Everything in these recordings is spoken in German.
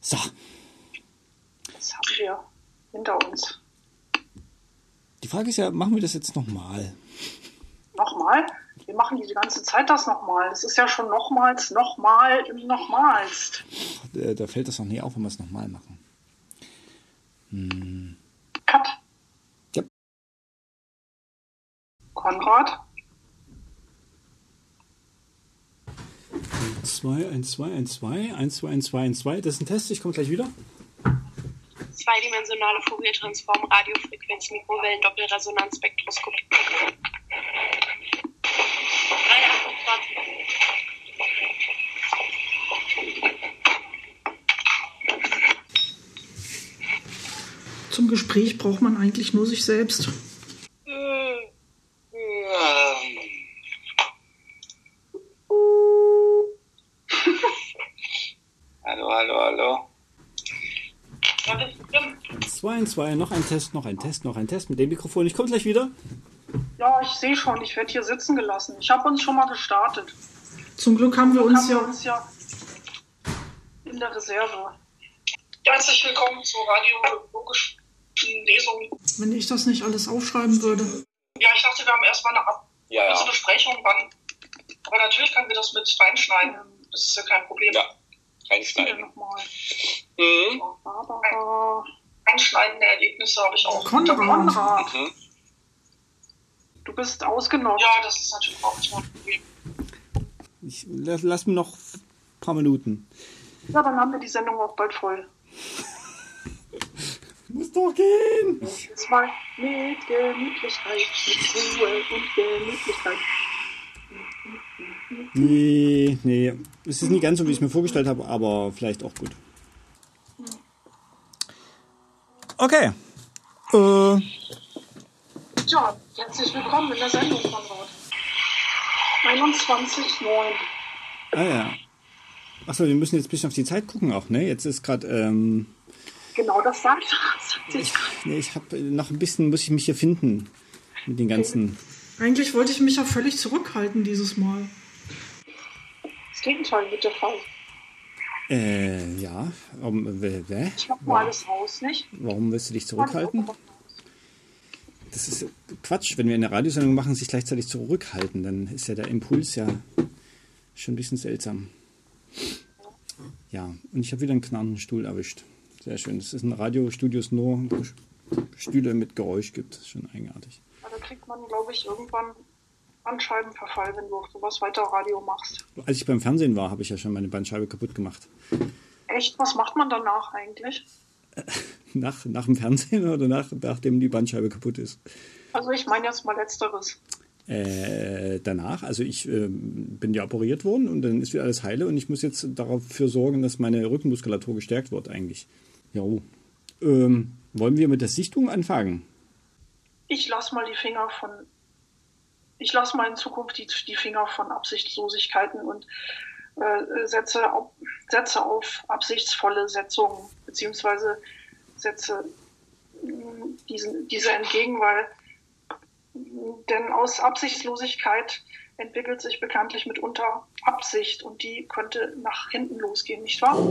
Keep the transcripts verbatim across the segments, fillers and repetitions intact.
So. Das haben wir hinter uns. Die Frage ist ja, machen wir das jetzt nochmal? Nochmal? Wir machen die ganze Zeit das nochmal. Das ist ja schon nochmals, nochmal, nochmals. Da, da fällt das noch nie auf, wenn wir es nochmal machen. Hm. Cut. Ja. Konrad. zwei, eins, zwei, eins, zwei, eins, zwei, eins, zwei, eins, zwei. Das ist ein Test, ich komme gleich wieder. Zweidimensionale Fourier-Transform, Radiofrequenz, Mikrowellen, Doppelresonanz, Spektroskopie. drei achtundzwanzig. Zum Gespräch braucht man eigentlich nur sich selbst. Hallo, hallo, hallo. zwei, eins, zwei, noch ein Test, noch ein Test, noch ein Test mit dem Mikrofon. Ich komme gleich wieder. Ja, ich sehe schon, ich werde hier sitzen gelassen. Ich habe uns schon mal gestartet. Zum Glück haben wir Glück uns haben ja... wir uns ja in der Reserve. Herzlich willkommen zur radiologischen Lesung. Wenn ich das nicht alles aufschreiben würde. Ja, ich dachte, wir haben erstmal eine Ab Ja, ja. kurze Besprechung, wann. Aber natürlich können wir das mit reinschneiden. Das ist ja kein Problem. Ja, Wieder reinschneiden. nochmal. Mhm. Barbara. Einschneidende Erlebnisse habe ich auch. Konrad. Konrad. Mhm. Du bist ausgenockt. Ja, das ist natürlich auch so ein Problem. Ich lass, lass mir noch ein paar Minuten. Ja, dann haben wir die Sendung auch bald voll. Muss doch gehen. Jetzt mal mit Gemütlichkeit, mit Ruhe und Gemütlichkeit. Nee, nee. Es ist nicht ganz so, wie ich es mir vorgestellt habe, aber vielleicht auch gut. Okay. Äh, Tja, herzlich willkommen in der Sendung, Konrad. einundzwanzig neun. ah ja. Achso, wir müssen jetzt ein bisschen auf die Zeit gucken auch, ne? Jetzt ist gerade, ähm... Genau, das sagt sagte ich gerade. Nee, ich habe noch ein bisschen, muss ich mich hier finden. Mit den ganzen... Eigentlich wollte ich mich ja völlig zurückhalten dieses Mal. Das Gegenteil wird der Fall. Äh, ja. Um, w- w- Ich mach mal alles raus, nicht? Warum willst du dich zurückhalten? Das ist Quatsch, wenn wir eine Radiosendung machen, sich gleichzeitig zurückhalten, dann ist ja der Impuls ja schon ein bisschen seltsam. Ja, und ich habe wieder einen knarrenden Stuhl erwischt. Sehr schön. Das ist ein Radiostudio, das nur Stühle mit Geräusch gibt. Das ist schon eigenartig. Ja, da kriegt man, glaube ich, irgendwann Bandscheibenverfall, wenn du auf sowas weiter Radio machst. Als ich beim Fernsehen war, habe ich ja schon meine Bandscheibe kaputt gemacht. Echt? Was macht man danach eigentlich? Nach, nach dem Fernsehen oder nach, nachdem die Bandscheibe kaputt ist? Also ich meine jetzt mal Letzteres. Äh, danach, also ich äh, bin ja operiert worden und dann ist wieder alles heile und ich muss jetzt dafür sorgen, dass meine Rückenmuskulatur gestärkt wird eigentlich. Jo. Ähm, wollen wir mit der Sichtung anfangen? Ich lasse mal die Finger von... Ich lasse mal in Zukunft die, die Finger von Absichtslosigkeiten und äh, setze, auf, setze auf absichtsvolle Setzungen, beziehungsweise setze mh, diesen, diese entgegen, weil mh, denn aus Absichtslosigkeit entwickelt sich bekanntlich mitunter Absicht und die könnte nach hinten losgehen, nicht wahr?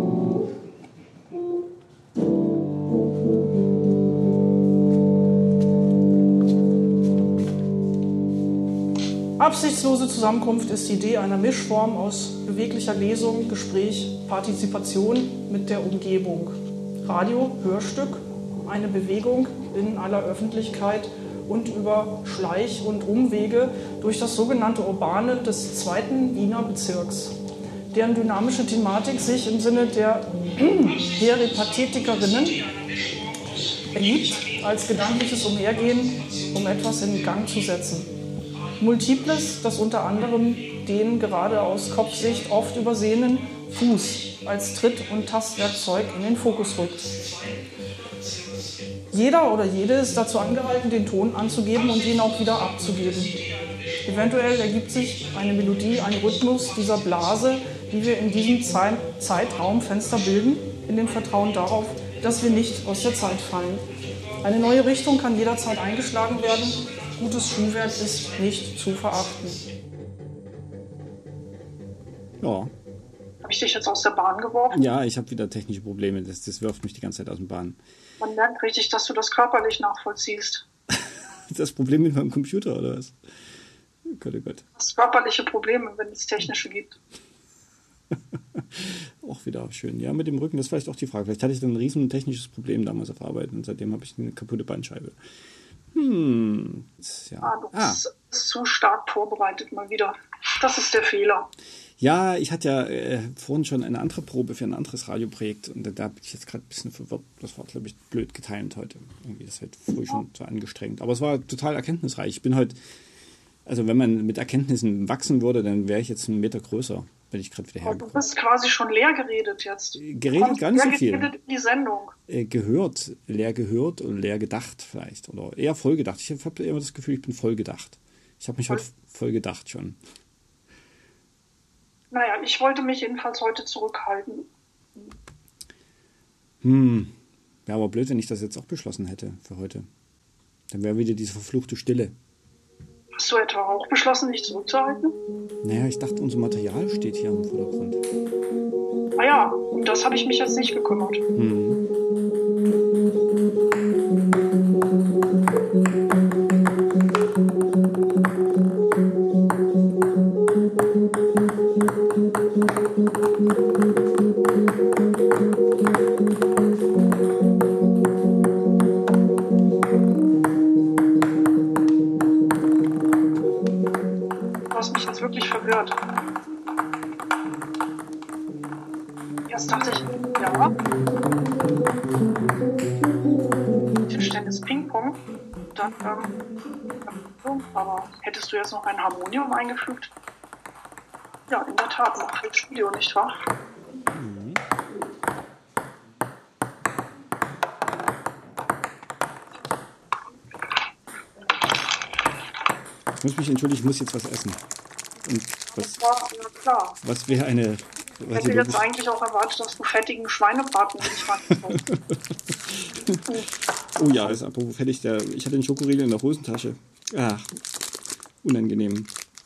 Absichtslose Zusammenkunft ist die Idee einer Mischform aus beweglicher Lesung, Gespräch, Partizipation mit der Umgebung. Radio, Hörstück, eine Bewegung in aller Öffentlichkeit und über Schleich- und Umwege durch das sogenannte Urbane des zweiten Wiener Bezirks, deren dynamische Thematik sich im Sinne der Peripathetikerinnen ergibt als gedankliches Umhergehen, um etwas in Gang zu setzen. Multiples, das unter anderem den gerade aus Kopfsicht oft übersehenen Fuß als Tritt- und Tastwerkzeug in den Fokus rückt. Jeder oder jede ist dazu angehalten, den Ton anzugeben und ihn auch wieder abzugeben. Eventuell ergibt sich eine Melodie, ein Rhythmus dieser Blase, die wir in diesem Zeit- Zeitraumfenster bilden, in dem Vertrauen darauf, dass wir nicht aus der Zeit fallen. Eine neue Richtung kann jederzeit eingeschlagen werden. Gutes Schuhwerk ist nicht zu verachten. Ja. Habe ich dich jetzt aus der Bahn geworfen? Ja, ich habe wieder technische Probleme. Das, das wirft mich die ganze Zeit aus dem Bahn. Man merkt richtig, dass du das körperlich nachvollziehst. Das Problem mit meinem Computer, oder was? Oh Gott, oh Gott. Das körperliche Probleme, wenn es technische gibt. Auch wieder schön. Ja, mit dem Rücken, das ist vielleicht auch die Frage. Vielleicht hatte ich dann ein riesen technisches Problem damals auf Arbeit und seitdem habe ich eine kaputte Bandscheibe. Hm. Ja. Ah, du Ah. bist zu stark vorbereitet mal wieder. Das ist der Fehler. Ja, ich hatte ja äh, vorhin schon eine andere Probe für ein anderes Radioprojekt und da, da bin ich jetzt gerade ein bisschen verwirrt. Das war, glaube ich, blöd getimt heute. Irgendwie ist halt früh schon so angestrengt. Aber es war total erkenntnisreich. Ich bin heute, also wenn man mit Erkenntnissen wachsen würde, dann wäre ich jetzt einen Meter größer, wenn ich gerade wieder Aber du hergekommen. bist quasi schon leer geredet jetzt. Geredet Kommst gar nicht so leer viel. geredet in die Sendung. Äh, gehört, leer gehört und leer gedacht vielleicht. Oder eher voll gedacht. Ich habe immer das Gefühl, ich bin voll gedacht. Ich habe mich heute voll gedacht schon. Naja, ich wollte mich jedenfalls heute zurückhalten. Hm. Wäre aber blöd, wenn ich das jetzt auch beschlossen hätte für heute. Dann wäre wieder diese verfluchte Stille. Hast du etwa auch beschlossen, dich zurückzuhalten? Naja, ich dachte, unser Material steht hier im Vordergrund. Ah ja, um das habe ich mich jetzt nicht gekümmert. Hm. Du hast mich jetzt wirklich verwirrt. Erst dachte ich, ja. Tischtennis Ping-Pong. Dann, ähm, aber hättest du jetzt noch ein Harmonium eingefügt? Ja, in der Tat, noch fürs Studio, nicht wahr? Ich muss mich entschuldigen, ich muss jetzt was essen. Und was, Das war, ja klar. was wäre eine... Ich hätte jetzt eigentlich auch erwartet, dass du fettigen Schweinebraten liefern. Oh ja, das ist apropos fertig. Der, ich hatte den Schokoriegel in der Hosentasche. Ach, unangenehm.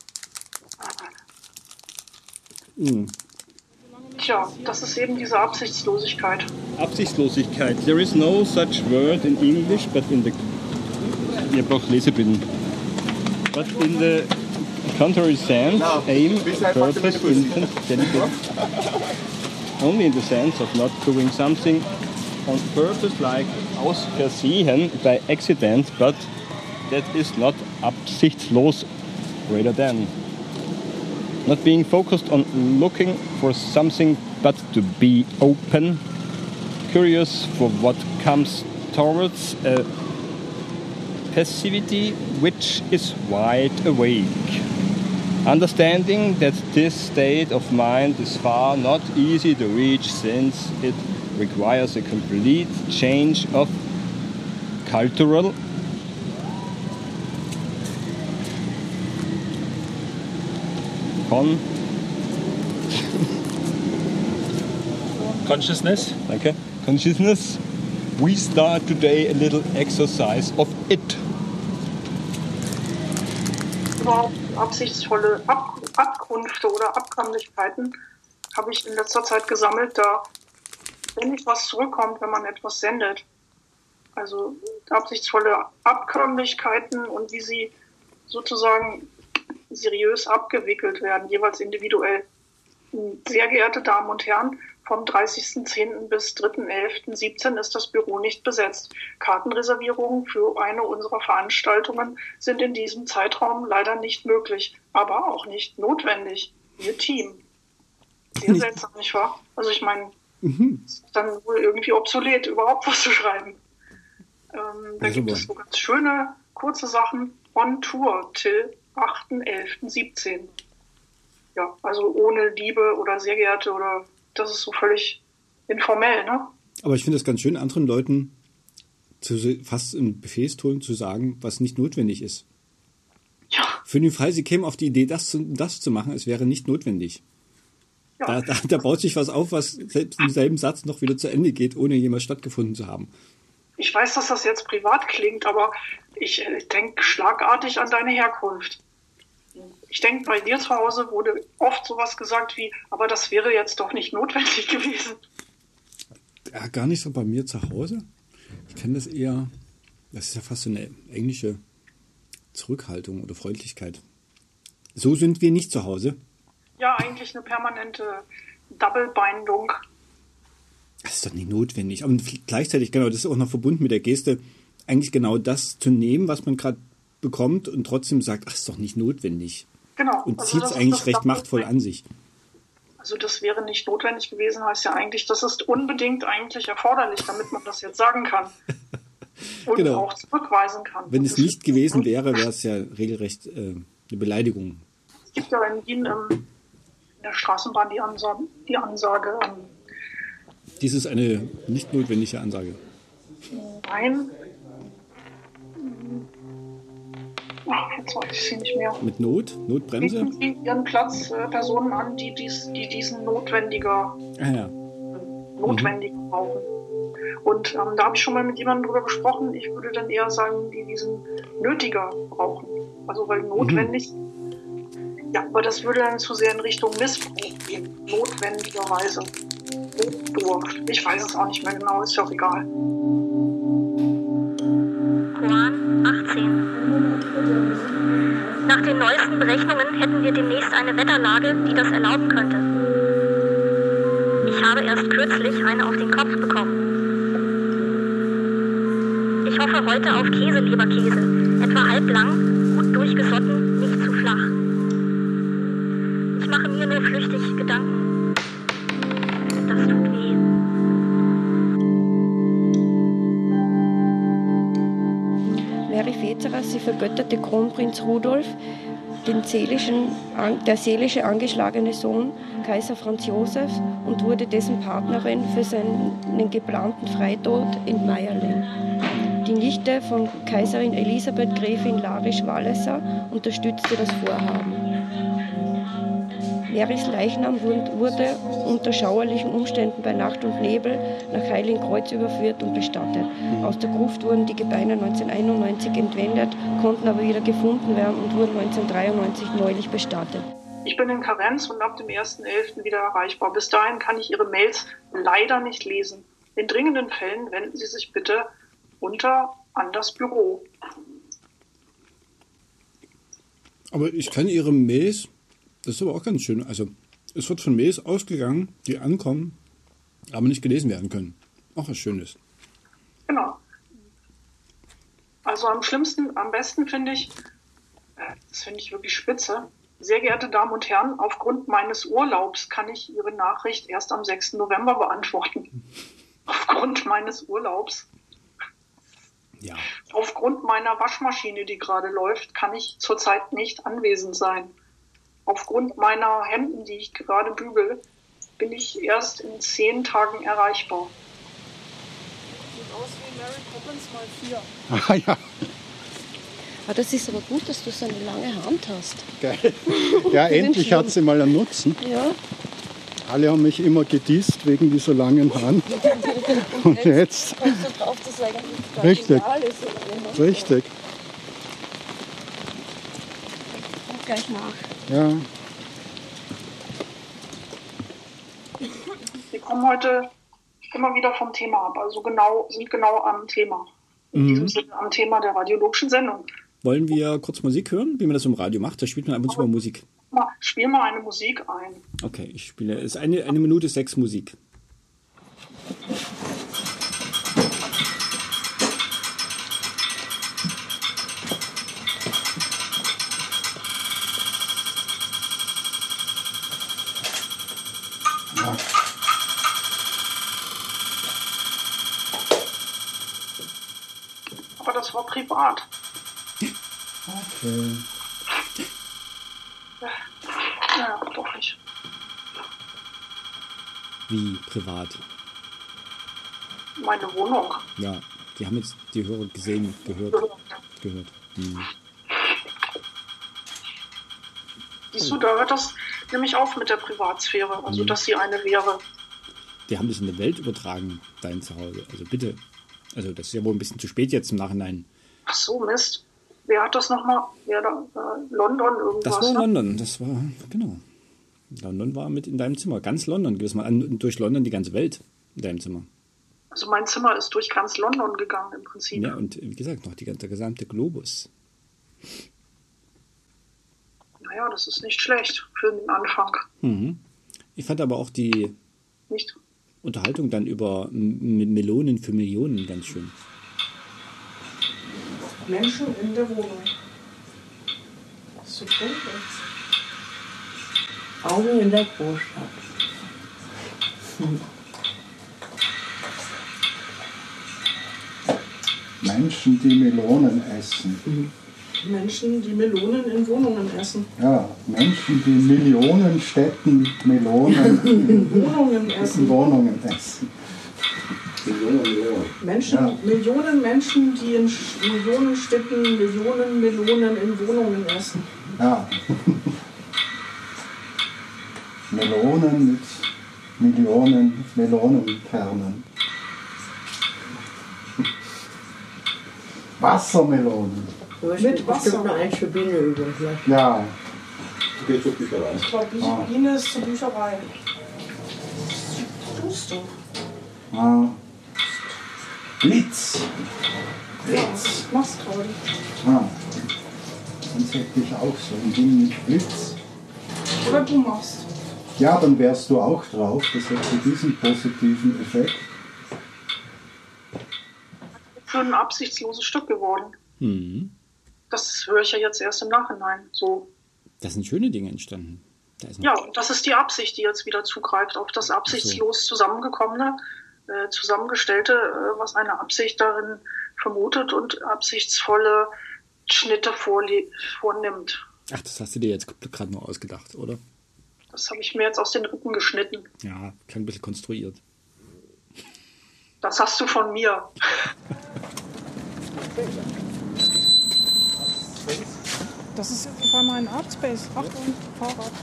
Hm. Tja, das ist eben diese Absichtslosigkeit. Absichtslosigkeit. There is no such word in English, but in the... Ihr braucht Lesebrillen. But in the contrary sense, aim, purpose, intent, delicate. Only in the sense of not doing something on purpose, like aus Versehen, by accident, but that is not absichtslos, rather than. Not being focused on looking for something, but to be open, curious for what comes towards a passivity which is wide awake. Understanding that this state of mind is far not easy to reach since it requires a complete change of cultural con Consciousness. okay, consciousness. We start today a little exercise of it. Überhaupt absichtsvolle Ab Abkünfte oder Abkömmlichkeiten habe ich in letzter Zeit gesammelt, da ständig was zurückkommt, wenn man etwas sendet. Also absichtsvolle Abkömmlichkeiten und wie sie sozusagen seriös abgewickelt werden, jeweils individuell. Sehr geehrte Damen und Herren, vom dreißigsten zehnten bis dritten elften siebzehn ist das Büro nicht besetzt. Kartenreservierungen für eine unserer Veranstaltungen sind in diesem Zeitraum leider nicht möglich, aber auch nicht notwendig. Ihr Team. Sehr seltsam, nicht wahr? Also ich meine, Mhm. es ist dann wohl irgendwie obsolet, überhaupt was zu schreiben. Ähm, da Ja, gibt super. es so ganz schöne, kurze Sachen. On Tour till achten elften siebzehn. Ja, also ohne Liebe oder sehr geehrte oder das ist so völlig informell, ne? Aber ich finde es ganz schön, anderen Leuten zu, fast im Befehlston zu sagen, was nicht notwendig ist. Ja, Für den Fall, sie kämen auf die Idee, das zu, das zu machen, es wäre nicht notwendig. ja. Da, da, da baut sich was auf, was selbst im selben Satz noch wieder zu Ende geht, ohne jemals stattgefunden zu haben. Ich weiß, dass das jetzt privat klingt, aber ich, ich denke schlagartig an deine Herkunft. ich denke, bei dir zu Hause wurde oft sowas gesagt wie, aber das wäre jetzt doch nicht notwendig gewesen. Ja, gar nicht so bei mir zu Hause. Ich kenne das eher, das ist ja fast so eine englische Zurückhaltung oder Freundlichkeit. So sind wir nicht zu Hause. Ja, eigentlich eine permanente Double-Bindung. Das ist doch nicht notwendig. Aber gleichzeitig, genau, das ist auch noch verbunden mit der Geste, eigentlich genau das zu nehmen, was man gerade bekommt und trotzdem sagt, ach, ist doch nicht notwendig. Genau. Und also zieht es eigentlich recht machtvoll an sich. Also das wäre nicht notwendig gewesen, heißt ja eigentlich, das ist unbedingt eigentlich erforderlich, damit man das jetzt sagen kann. Und genau. auch zurückweisen kann. Wenn das es nicht gewesen wäre, wäre es ja regelrecht äh, eine Beleidigung. Es gibt ja in Wien ähm, in der Straßenbahn die Ansage, die Ansage ähm, dies ist eine nicht notwendige Ansage. Nein. Ach, jetzt weiß ich sie nicht mehr. Mit Not? Notbremse? Bieten Sie Ihren Platz äh, Personen an, die, dies, die diesen notwendiger, Ah, ja. notwendig mhm. brauchen. Und ähm, da habe ich schon mal mit jemandem drüber gesprochen. Ich würde dann eher sagen, die diesen nötiger brauchen. Also weil notwendig. Mhm. Ja, aber das würde dann zu sehr in Richtung Missbrauch gehen. Notwendigerweise. Notdurft. Ich weiß es auch nicht mehr genau, ist ja auch egal. Koran achtzehn. Nach den neuesten Berechnungen hätten wir demnächst eine Wetterlage, die das erlauben könnte. Ich habe erst kürzlich eine auf den Kopf bekommen. Ich hoffe heute auf Käse-Leberkäse, etwa halblang, gut durchgesotten, nicht zu flach. Ich mache mir nur flüchtig Gedanken. Das tut weh. Mary Fetzerer, sie vergötterte Kronprinz Rudolf, den seelischen, der seelische angeschlagene Sohn Kaiser Franz Josef, und wurde dessen Partnerin für seinen geplanten Freitod in Meierlen. Die Nichte von Kaiserin Elisabeth Gräfin Larisch-Walleser unterstützte das Vorhaben. Marys Leichnam wurde unter schauerlichen Umständen bei Nacht und Nebel nach Heiligenkreuz überführt und bestattet. Aus der Gruft wurden die Gebeine neunzehnhunderteinundneunzig entwendet, konnten aber wieder gefunden werden und wurden neunzehnhundertdreiundneunzig neulich bestattet. Ich bin in Karenz und ab dem ersten elften wieder erreichbar. Bis dahin kann ich Ihre Mails leider nicht lesen. In dringenden Fällen wenden Sie sich bitte unter an das Büro. Aber ich kann Ihre Mails, das ist aber auch ganz schön, also es wird von Mails ausgegangen, die ankommen, aber nicht gelesen werden können. Auch was Schönes. Genau. Also am schlimmsten, am besten finde ich, das finde ich wirklich spitze, sehr geehrte Damen und Herren, aufgrund meines Urlaubs kann ich Ihre Nachricht erst am sechsten November beantworten. Aufgrund meines Urlaubs. Ja. Aufgrund meiner Waschmaschine, die gerade läuft, kann ich zurzeit nicht anwesend sein. Aufgrund meiner Hemden, die ich gerade bügel, bin ich erst in zehn Tagen erreichbar. Sieht aus wie Mary Poppins mal vier. Ah ja. Ah, das ist aber gut, dass du so eine lange Hand hast. Geil. Ja, endlich hat sie mal einen Nutzen. Ja. Alle haben mich immer gedisst wegen dieser langen Hand. Und jetzt kommst du drauf, dass es eigentlich ganz richtig. egal ist. Oder? Richtig. Komm gleich nach. Ja. Wir kommen heute immer wieder vom Thema ab, also genau, sind genau am Thema. In Mhm. diesem Sinne am Thema der radiologischen Sendung. Wollen wir kurz Musik hören, wie man das im Radio macht? Da spielt man ab und zu mal Musik. Mal, spiel mal eine Musik ein. Okay, ich spiele. Es ist eine, eine Minute sechs Musik. Aber das war privat. Okay. Ja, doch nicht. Wie privat. Meine Wohnung. Ja, die haben jetzt die Hörer gesehen, gehört. gehört. Hm. Siehst du, da hört das nämlich auf mit der Privatsphäre, also dass sie eine wäre. Die haben das in der Welt übertragen, dein Zuhause. Also bitte. Also das ist ja wohl ein bisschen zu spät jetzt im Nachhinein. Ach so, Mist. wer hat das nochmal? Wer da? Äh, London irgendwas? Das war ne? London, das war, genau. London war mit in deinem Zimmer, ganz London gewiss mal, an, durch London die ganze Welt in deinem Zimmer. Also mein Zimmer ist durch ganz London gegangen im Prinzip. Ja, und wie gesagt, noch die, der gesamte Globus. Naja, das ist nicht schlecht für den Anfang. Mhm. Ich fand aber auch die Nicht? Unterhaltung dann über M- Melonen für Millionen ganz schön. Menschen in der Wohnung. Das ist so dunkel. Augen in der Großstadt. Menschen, die Melonen essen. Menschen, die Melonen in Wohnungen essen. Ja, Menschen, die Millionen Städten Melonen in Wohnungen essen. Wohnungen essen. Menschen, Ja. Millionen Menschen, die in Sch- Millionen Städten Millionen Melonen in Wohnungen essen. Ja. Melonen mit Millionen Melonenkernen. Wassermelonen. Du hast Mit bestimmt Wasser. noch eins für Biene übrig. Vielleicht. Ja. Geht zur Bücherei. Ich glaube, Biene ist zur Bücherei. Tust du? Ah. Blitz. Ja, was machst du gerade? Ah. Sonst hätte ich auch so ein Ding mit Blitz. Oder du machst. Ja, dann wärst du auch drauf. Das hätte diesen positiven Effekt. Für ein absichtsloses Stück geworden. Mhm. Das höre ich ja jetzt erst im Nachhinein. So. Da sind schöne Dinge entstanden. Da ist noch Ja, und das ist die Absicht, die jetzt wieder zugreift auf das absichtslos zusammengekommene, äh, zusammengestellte, äh, was eine Absicht darin vermutet und absichtsvolle Schnitte vorle- vornimmt. Ach, das hast du dir jetzt gerade nur ausgedacht, oder? Das habe ich mir jetzt aus den Rippen geschnitten. Ja, klang ein bisschen konstruiert. Das hast du von mir. Das ist auf einmal ein Art Space. Achtung, Fahrrad.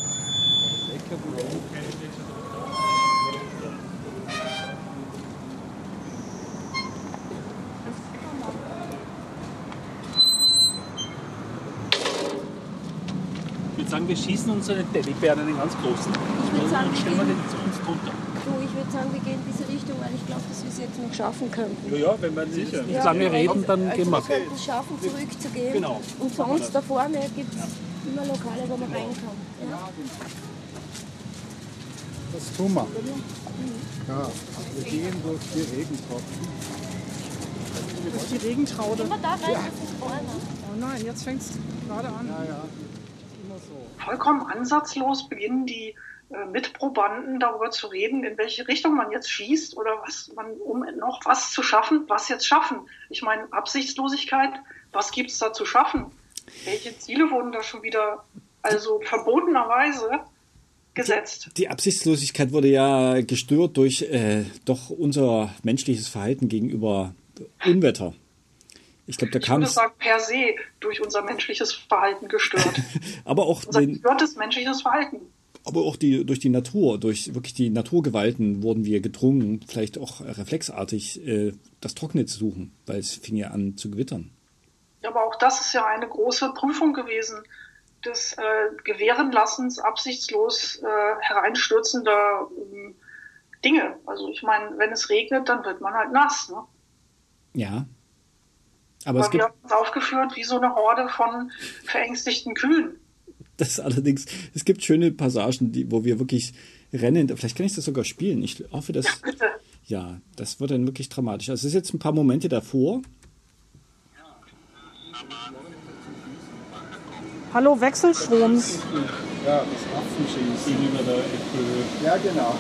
Ich würde sagen, wir schießen uns so einen Teddybären, einen ganz großen. Ich würde sagen, Und wir stellen wir gehen, den zu uns drunter. du, ich würde sagen, wir gehen in diese Richtung, weil ich glaube, dass wir es jetzt noch schaffen könnten. Ja, ja, wenn wir sicher nicht Ja, lange reden, dann also gehen wir. wir könnten es schaffen, zurückzugehen. Genau. Und für uns da vorne gibt es immer Lokale, wo man rein kann. Ja. Das tun wir. Ja, wir gehen durch die Regentropfen. Durch die Regentraude. Immer da rein, Ja. das ist vorne. Oh nein, jetzt fängt es gerade an. Ja, ja. Immer so. Vollkommen ansatzlos beginnen die äh, Mitprobanden darüber zu reden, in welche Richtung man jetzt schießt oder was man, um noch was zu schaffen, was jetzt schaffen. Ich meine, Absichtslosigkeit, was gibt es da zu schaffen? Welche Ziele wurden da schon wieder, also verbotenerweise gesetzt? Die Absichtslosigkeit wurde ja gestört durch äh, doch unser menschliches Verhalten gegenüber Unwetter. Ich glaube, da Ich kam würde es. sagen, per se durch unser menschliches Verhalten gestört. Aber auch, Unser den, gestörtes menschliches Verhalten. aber auch die, durch die Natur, durch wirklich die Naturgewalten wurden wir gedrungen, vielleicht auch reflexartig äh, das Trockene zu suchen, weil es fing ja an zu gewittern. Ja, aber auch das ist ja eine große Prüfung gewesen des äh, Gewährenlassens absichtslos äh, hereinstürzender ähm, Dinge. Also ich meine, wenn es regnet, dann wird man halt nass. Ne? Ja. Aber Aber es wir gibt haben uns aufgeführt wie so eine Horde von verängstigten Kühen. das allerdings, es gibt schöne Passagen, die, wo wir wirklich rennen. Vielleicht kann ich das sogar spielen. Ich hoffe, dass. Ja, bitte. Ja, das wird dann wirklich dramatisch. Also es ist jetzt ein paar Momente davor. Hallo, Wechselstroms. Ja, das Affenschießen. Gegenüber der FPÖ. Ja, genau.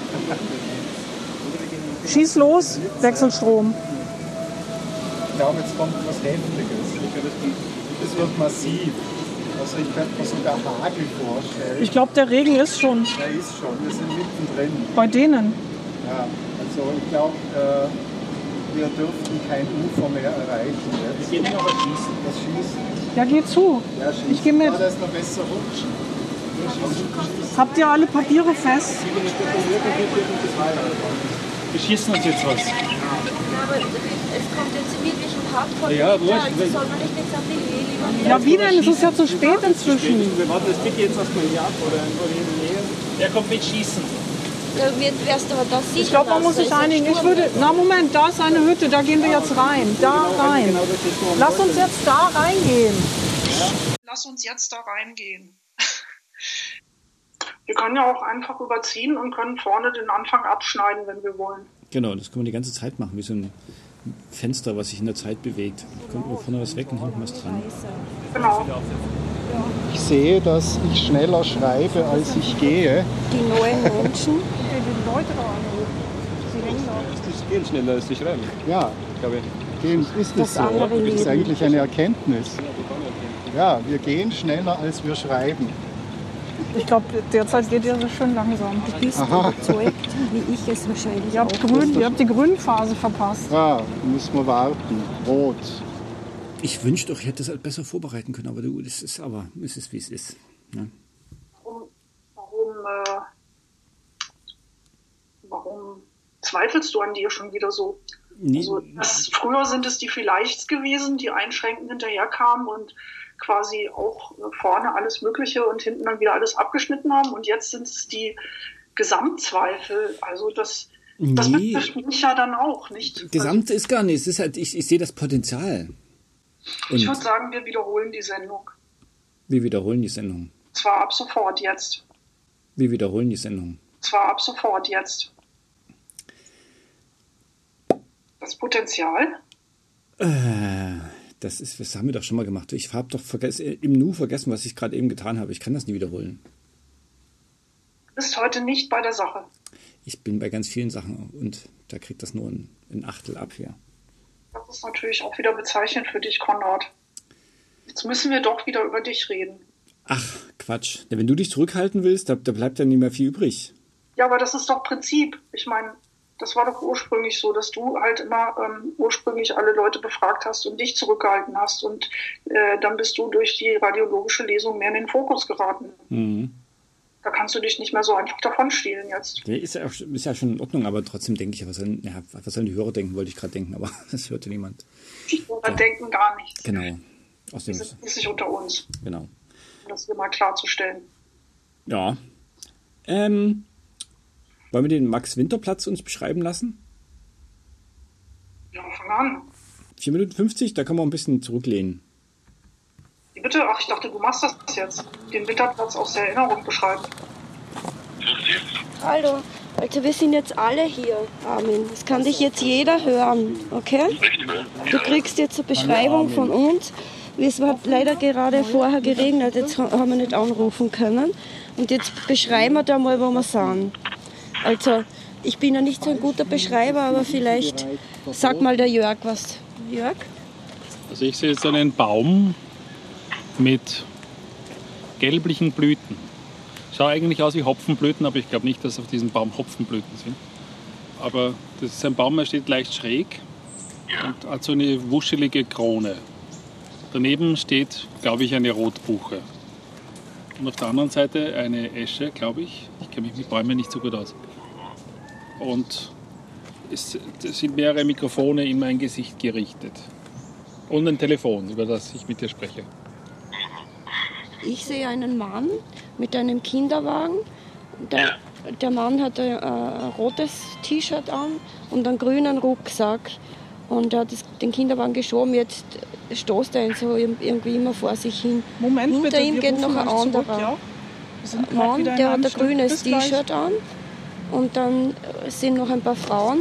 Schieß los, Wechselstrom. Ich glaube, jetzt kommt was Heftiges. Das wird massiv. Also ich könnte mir sogar Hagel vorstellen. Ich glaube, der Regen ist schon Der ist schon, wir sind mittendrin. bei denen. Ja, also ich glaube, äh, wir dürften kein Ufer mehr erreichen. Jetzt. Wir gehen aber schießen. Das Schießen. Ja, geh zu. Ja, schießen. Ich gehe mit. Ja, das ist noch besser rutschen. Wir schießen. Habt ihr alle Papiere fest? Wir schießen uns jetzt was. aber es kommt jetzt wirklich ein Hardcore. Ja, wurscht. Also soll man nicht jetzt auf die Höhe lieber. Ja, wie denn? Es ist ja zu spät inzwischen. Wir warten das bitte jetzt erstmal hier ab oder irgendwo in der Nähe. Der kommt mit Schießen. Da wird, wärst du aber das sicher. Ich glaube, man muss sich einigen. Ich würde, na Moment, da ist eine Hütte, da gehen wir jetzt rein. Da rein. Lass uns jetzt da reingehen. Lass uns jetzt da reingehen. Wir können ja auch einfach überziehen und können vorne den Anfang abschneiden, wenn wir wollen. Genau, das können wir die ganze Zeit machen, wie so ein Fenster, was sich in der Zeit bewegt. Da kommt nur vorne was weg und hinten was dran. Genau. Ich sehe, dass ich schneller schreibe, als ich gehe. Die neuen Menschen. Die Leute da anrufen. Sie hängen da. Das geht schneller als die schreiben. Ja, glaube ich. gehen ist es so. Das ist eigentlich eine Erkenntnis. Ja, wir gehen schneller, als wir schreiben. Ich glaube, derzeit geht ihr so schön langsam. Du bist Aha. überzeugt, wie ich es wahrscheinlich Ihr habt, auch. grün, ihr habt die Grünphase verpasst. Ja, müssen wir warten. Rot. Ich wünschte doch, ich hätte das halt besser vorbereiten können, aber du, das ist aber, es ist wie es ist. Ne? Warum, warum, äh, warum zweifelst du an dir schon wieder so? Nee. Also, das, früher sind es die Vielleichts gewesen, die einschränkend hinterherkamen und quasi auch vorne alles Mögliche und hinten dann wieder alles abgeschnitten haben. Und jetzt sind es die Gesamtzweifel. Also das, das Nee. betrifft mich ja dann auch, nicht? Gesamt ist gar nicht. Es ist halt, ich, ich sehe das Potenzial. Also, ich Und würde sagen, wir wiederholen die Sendung. wir wiederholen die Sendung. Zwar ab sofort jetzt. Wir wiederholen die Sendung. Zwar ab sofort jetzt. Das Potenzial? Äh, das ist, das haben wir doch schon mal gemacht. Ich habe doch vergessen, im Nu vergessen, was ich gerade eben getan habe. Ich kann das nie wiederholen. Du bist heute nicht bei der Sache. Ich bin bei ganz vielen Sachen und da kriegt das nur ein, ein Achtel ab hier. Das ist natürlich auch wieder bezeichnend für dich, Konrad. Jetzt müssen wir doch wieder über dich reden. Ach, Quatsch. Ja, wenn du dich zurückhalten willst, da, da bleibt ja nicht mehr viel übrig. Ja, aber das ist doch Prinzip. Ich meine, das war doch ursprünglich so, dass du halt immer ähm, ursprünglich alle Leute befragt hast und dich zurückgehalten hast. Und äh, dann bist du durch die radiologische Lesung mehr in den Fokus geraten. Mhm. Da kannst du dich nicht mehr so einfach davon stehlen jetzt. Der ist ja, auch, ist ja schon in Ordnung, aber trotzdem denke ich, was sollen, ja, was sollen die Hörer denken, wollte ich gerade denken, aber das hörte niemand. Die Hörer denken gar nichts. Genau. Aus Die dem, sind nicht unter uns. genau. Um das hier mal klarzustellen. Ja. Ähm, wollen wir den Max-Winter-Platz uns beschreiben lassen? Ja, fang an. vier Minuten fünfzig, da kann man ein bisschen zurücklehnen. Wie bitte? Ach, ich dachte, du machst das jetzt. Den Winterplatz aus der Erinnerung beschreiben. Hallo, also wir sind jetzt alle hier, Armin. Das kann dich jetzt jeder hören, okay? Du kriegst jetzt eine Beschreibung von uns. Es hat leider gerade vorher geregnet, jetzt haben wir nicht anrufen können. Und jetzt beschreiben wir da mal, wo wir sind. Also, ich bin ja nicht so ein guter Beschreiber, aber vielleicht sag mal der Jörg was. Jörg? Also ich sehe jetzt einen Baum mit gelblichen Blüten. Schaut eigentlich aus wie Hopfenblüten, aber ich glaube nicht, dass auf diesem Baum Hopfenblüten sind. Aber das ist ein Baum, der steht leicht schräg und hat so eine wuschelige Krone. Daneben steht, glaube ich, eine Rotbuche. Und auf der anderen Seite eine Esche, glaube ich. Ich kenne mich mit Bäumen nicht so gut aus. Und es, es sind mehrere Mikrofone in mein Gesicht gerichtet. Und ein Telefon, über das ich mit dir spreche. Ich sehe einen Mann mit einem Kinderwagen. Der, der Mann hat ein, ein rotes T-Shirt an und einen grünen Rucksack. Und er hat das, den Kinderwagen geschoben, jetzt stoßt er ihn so irgendwie immer vor sich hin. Moment, Hinter bitte, ihm wir geht noch rufen ein euch zurück, anderer ja? Wir sind grad Mann, wieder in der hat einem ein Stück. grünes Bis gleich. T-Shirt an. Und dann sind noch ein paar Frauen,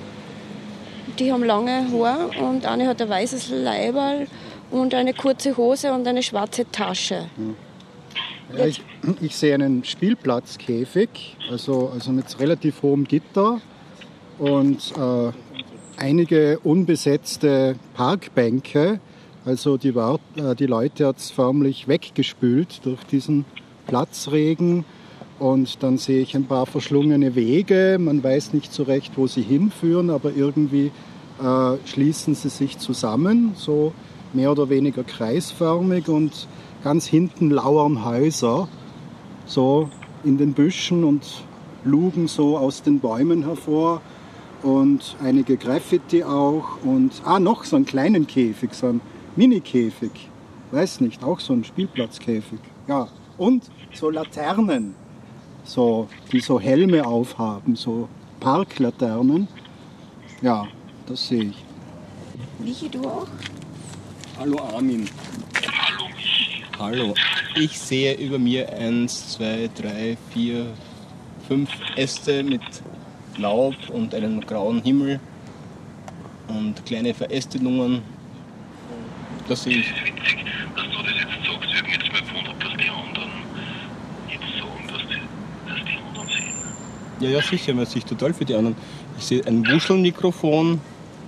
die haben lange Haare und eine hat ein weißes Leiberl und eine kurze Hose und eine schwarze Tasche. Ja, ich, ich sehe einen Spielplatzkäfig, also, also mit relativ hohem Gitter und äh, einige unbesetzte Parkbänke. Also die, Wart, äh, die Leute hat es förmlich weggespült durch diesen Platzregen. Und dann sehe ich ein paar verschlungene Wege. Man weiß nicht so recht, wo sie hinführen, aber irgendwie äh, schließen sie sich zusammen, so mehr oder weniger kreisförmig. Und ganz hinten lauern Häuser, so in den Büschen und lugen so aus den Bäumen hervor. und einige Graffiti auch und ah, noch so einen kleinen Käfig, so einen Mini-Käfig, weiß nicht, auch so ein Spielplatzkäfig. Ja, und so Laternen, so, die so Helme aufhaben, so Parklaternen. Ja, das sehe ich. Michi, du auch? Hallo Armin. Hallo Michi. Hallo. Ich sehe über mir eins, zwei, drei, vier, fünf Äste mit Laub und einem grauen Himmel und kleine Verästelungen. Das sehe ich. Das ist witzig, dass du das jetzt sagst. Ich habe jetzt mal gewundert, dass die anderen jetzt sagen, dass die, dass die anderen sehen. Ja, ja, sicher, man sieht total für die anderen. Ich sehe ein Wuschelmikrofon,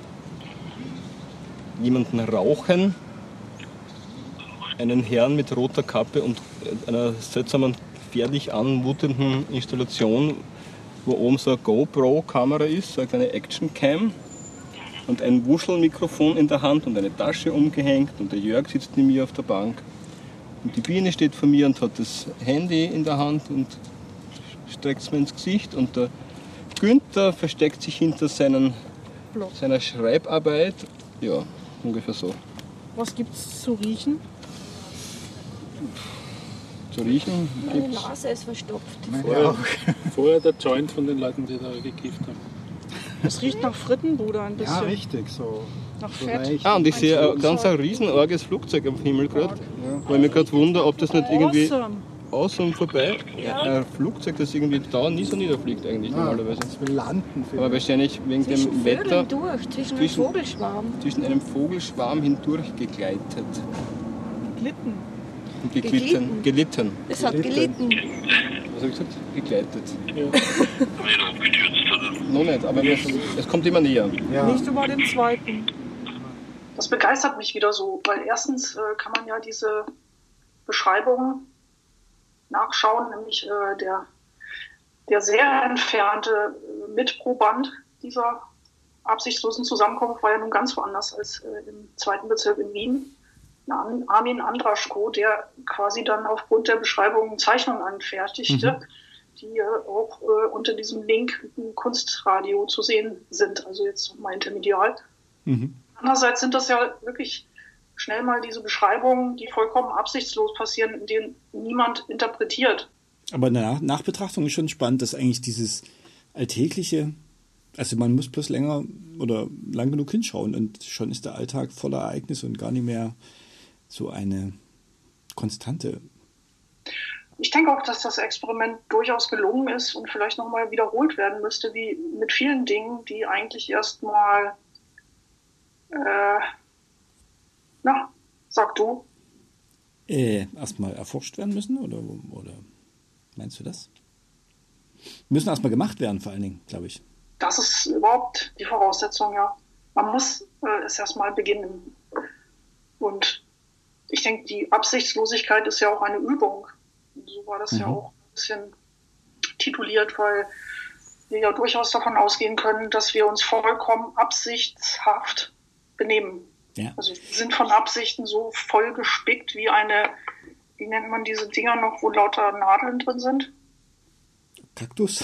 jemanden rauchen, einen Herrn mit roter Kappe und einer seltsamen, gefährlich anmutenden Installation, wo oben so eine GoPro-Kamera ist, so eine kleine Action-Cam und ein Wuschelmikrofon in der Hand und eine Tasche umgehängt und der Jörg sitzt neben mir auf der Bank und die Biene steht vor mir und hat das Handy in der Hand und streckt es mir ins Gesicht und der Günther versteckt sich hinter seinen, seiner Schreibarbeit. Ja, ungefähr so. Was gibt's zu riechen? Zu riechen Meine gibt's. Nase ist verstopft. Vorher, vorher der Joint von den Leuten, die da gekifft haben. Es riecht nach Frittenbude ein bisschen. Ja, richtig, so. Nach so Fett. leicht. Ah, und ich Ein sehe ein Flugzeug. ganz ein riesenarges Flugzeug am Himmel gerade. Weil ich mich gerade wundere, ob das nicht irgendwie Awesome. außen vorbei. Ja. Ein Flugzeug, das irgendwie da nie so niederfliegt eigentlich Ah, normalerweise. das will landen. Aber wahrscheinlich wegen Zwischen dem Wetter Vögeln durch, zwischen einem zwischen- Vogelschwarm. zwischen einem Vogelschwarm hindurch gegleitet. Glitten. Und geglitten. Gelitten. Es hat gelitten. Was habe ich gesagt? Gegleitet. Ja. Aber nicht abgestürzt, oder? Noch nicht, aber wir, es kommt immer näher. Ja. Nicht über den zweiten. Das begeistert mich wieder so, weil erstens äh, kann man ja diese Beschreibungen nachschauen, nämlich äh, der, der sehr entfernte äh, Mitproband dieser absichtslosen Zusammenkunft war ja nun ganz woanders als äh, im zweiten Bezirk in Wien. Ein Armin Andraschko, der quasi dann aufgrund der Beschreibungen Zeichnungen anfertigte, mhm. die äh, auch äh, unter diesem Link im Kunstradio zu sehen sind, also jetzt mal intermedial. Mhm. Andererseits sind das ja wirklich schnell mal diese Beschreibungen, die vollkommen absichtslos passieren, in denen niemand interpretiert. Aber in der Nach- Nachbetrachtung ist schon spannend, dass eigentlich dieses Alltägliche, also man muss bloß länger oder lang genug hinschauen und schon ist der Alltag voller Ereignisse und gar nicht mehr so eine Konstante. Ich denke auch, dass das Experiment durchaus gelungen ist und vielleicht nochmal wiederholt werden müsste, wie mit vielen Dingen, die eigentlich erstmal, äh, na, sag du. Äh, erstmal erforscht werden müssen, oder, oder meinst du das? Müssen erstmal gemacht werden, vor allen Dingen, glaube ich. Das ist überhaupt die Voraussetzung, ja. Man muss äh, es erstmal beginnen. Und ich denke, die Absichtslosigkeit ist ja auch eine Übung. So war das mhm. ja auch ein bisschen tituliert, weil wir ja durchaus davon ausgehen können, dass wir uns vollkommen absichtshaft benehmen. Ja. Also wir sind von Absichten so voll gespickt wie eine, wie nennt man diese Dinger noch, wo lauter Nadeln drin sind? Kaktus?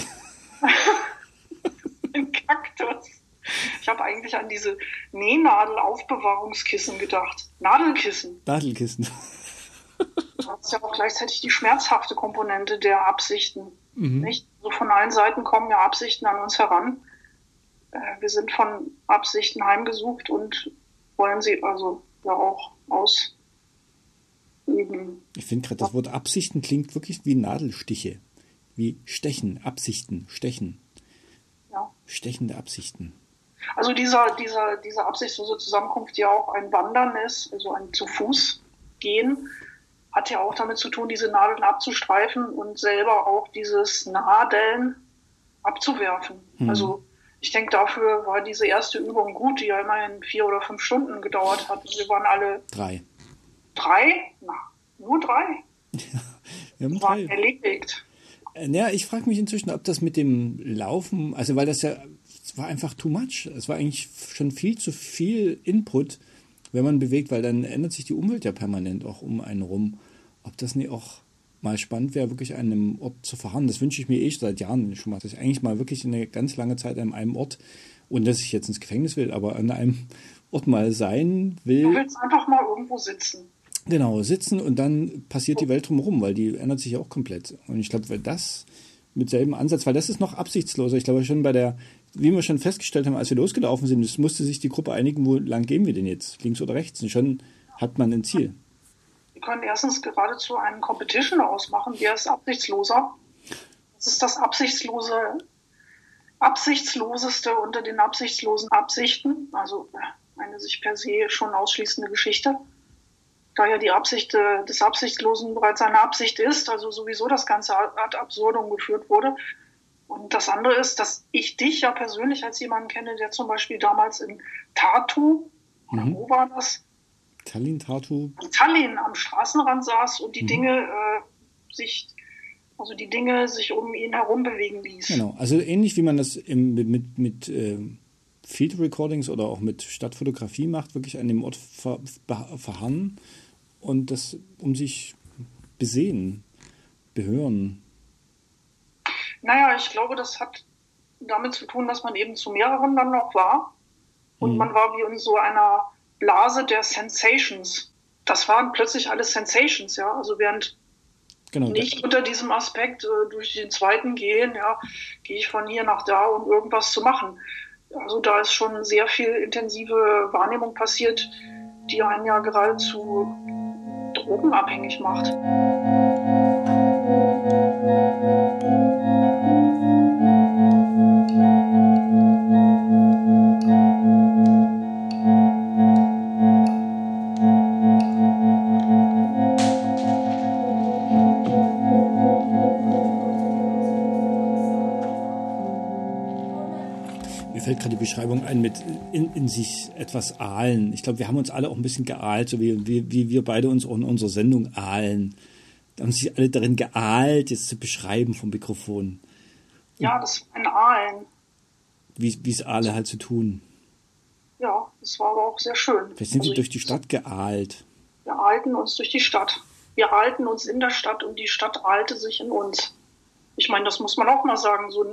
Ein Kaktus. Ich habe eigentlich an diese Nähnadel-Aufbewahrungskissen gedacht. Nadelkissen. Nadelkissen. Das ist ja auch gleichzeitig die schmerzhafte Komponente der Absichten. Mhm. Nicht? So von allen Seiten kommen ja Absichten an uns heran. Äh, wir sind von Absichten heimgesucht und wollen sie also ja auch ausüben. Ich finde gerade, das Wort Absichten klingt wirklich wie Nadelstiche. Wie Stechen, Absichten, Stechen. Ja. Stechende Absichten. Also dieser, dieser, diese absichtslose Zusammenkunft, die ja auch ein Wandern ist, also ein zu Fuß gehen, hat ja auch damit zu tun, diese Nadeln abzustreifen und selber auch dieses Nadeln abzuwerfen. Hm. Also ich denke, dafür war diese erste Übung gut, die ja immerhin vier oder fünf Stunden gedauert hat. Wir waren alle... Drei. Drei? Na, nur drei? Ja, wir haben waren drei. erledigt. Ja, ich frage mich inzwischen, ob das mit dem Laufen, also weil das ja, es war einfach too much. Es war eigentlich schon viel zu viel Input, wenn man bewegt, weil dann ändert sich die Umwelt ja permanent auch um einen rum. Ob das nicht auch mal spannend wäre, wirklich an einem Ort zu verharren. Das wünsche ich mir eh seit Jahren schon mal, dass ich eigentlich mal wirklich eine ganz lange Zeit an einem Ort ohne dass ich jetzt ins Gefängnis will, aber an einem Ort mal sein will. Du willst einfach mal irgendwo sitzen. Genau, sitzen und dann passiert die Welt drumherum, weil die ändert sich ja auch komplett. Und ich glaube, weil das mit selben Ansatz, weil das ist noch absichtsloser. Ich glaube schon bei der, wie wir schon festgestellt haben, als wir losgelaufen sind, es musste sich die Gruppe einigen, wo lang gehen wir denn jetzt, links oder rechts. Und schon hat man ein Ziel. Wir können erstens geradezu einen Competition ausmachen, wer ist absichtsloser. Das ist das absichtslose, absichtsloseste unter den absichtslosen Absichten, also eine sich per se schon ausschließende Geschichte. Da ja die Absicht äh, des Absichtslosen bereits eine Absicht ist, also sowieso das Ganze ad absurdum geführt wurde. Und das andere ist, dass ich dich ja persönlich als jemanden kenne, der zum Beispiel damals in Tartu, oder Mhm. wo war das? Tallinn, Tartu. In Tallinn am Straßenrand saß und die Mhm. Dinge äh, sich, also die Dinge sich um ihn herum bewegen ließ. Genau, also ähnlich wie man das im, mit, mit, mit äh, Field Recordings oder auch mit Stadtfotografie macht, wirklich an dem Ort ver, verharren und das um sich besehen, behören. Naja, ich glaube, das hat damit zu tun, dass man eben zu mehreren dann noch war. Und Mhm. man war wie in so einer Blase der Sensations. Das waren plötzlich alles Sensations, ja. Also während Genau. nicht unter diesem Aspekt äh, durch den zweiten gehen, ja, gehe ich von hier nach da, um irgendwas zu machen. Also da ist schon sehr viel intensive Wahrnehmung passiert, die einen ja geradezu drogenabhängig macht. Mir fällt gerade die Beschreibung ein mit in, in sich etwas ahlen. Ich glaube, wir haben uns alle auch ein bisschen geahlt, so wie, wie, wie wir beide uns auch in unserer Sendung ahlen. Da haben sich alle darin geahlt, jetzt zu beschreiben vom Mikrofon. Ja, das war ein Aalen. Wie wie es Aale halt zu tun. Ja, das war aber auch sehr schön. Vielleicht sind Also sie durch die Stadt geahlt. Wir ahlten uns durch die Stadt. Wir ahlten uns in der Stadt und die Stadt ahlte sich in uns. Ich meine, das muss man auch mal sagen. So ein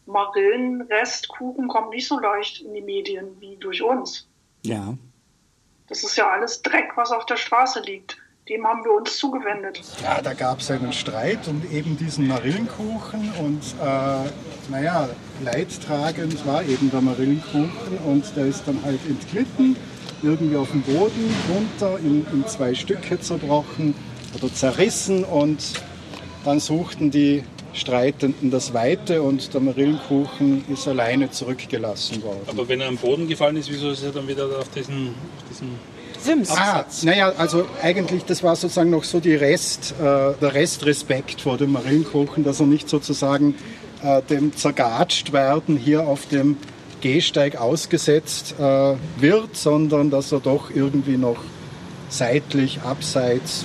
Marillenrestkuchen kommt nicht so leicht in die Medien wie durch uns. Ja. Das ist ja alles Dreck, was auf der Straße liegt. Dem haben wir uns zugewendet. Ja, da gab es einen Streit um eben diesen Marillenkuchen und äh, naja, leidtragend war eben der Marillenkuchen und der ist dann halt entglitten, irgendwie auf dem Boden runter, in, in zwei Stücke zerbrochen oder zerrissen und dann suchten die Streitenden das Weite und der Marillenkuchen ist alleine zurückgelassen worden. Aber wenn er am Boden gefallen ist, wieso ist er dann wieder auf diesen, auf diesen Sims. Ah, naja, also eigentlich, das war sozusagen noch so die Rest, äh, der Restrespekt vor dem Marillenkuchen, dass er nicht sozusagen äh, dem zergatscht werden hier auf dem Gehsteig ausgesetzt äh, wird, sondern dass er doch irgendwie noch seitlich, abseits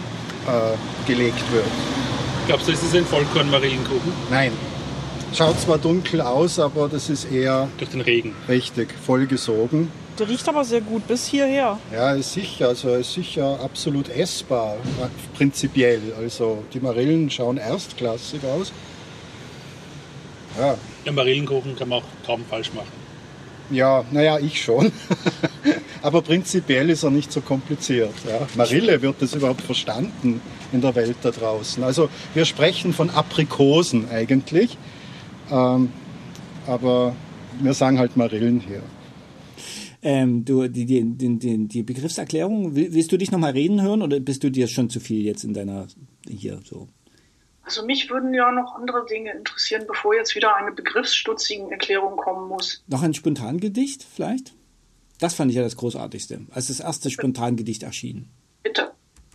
äh, gelegt wird. Glaubst du, ist das ein Vollkorn-Marillenkuchen? Nein. Schaut zwar dunkel aus, aber das ist eher... Durch den Regen. Richtig, vollgesogen. Der riecht aber sehr gut bis hierher. Ja, ist sicher. Also ist sicher absolut essbar, prinzipiell. Also die Marillen schauen erstklassig aus. Ja. Ja, Marillenkuchen kann man auch kaum falsch machen. Ja, naja, ich schon. Aber prinzipiell ist er nicht so kompliziert. Ja. Marille, wird das überhaupt verstanden in der Welt da draußen? Also wir sprechen von Aprikosen eigentlich, ähm, aber wir sagen halt Marillen hier. Ähm, du, die, die, die, die Begriffserklärung, willst du dich nochmal reden hören oder bist du dir schon zu viel jetzt in deiner, hier so? Also mich würden ja noch andere Dinge interessieren, bevor jetzt wieder eine begriffsstutzigen Erklärung kommen muss. Noch ein Spontangedicht vielleicht? Das fand ich ja das Großartigste, als das erste Spontangedicht erschien. Bitte.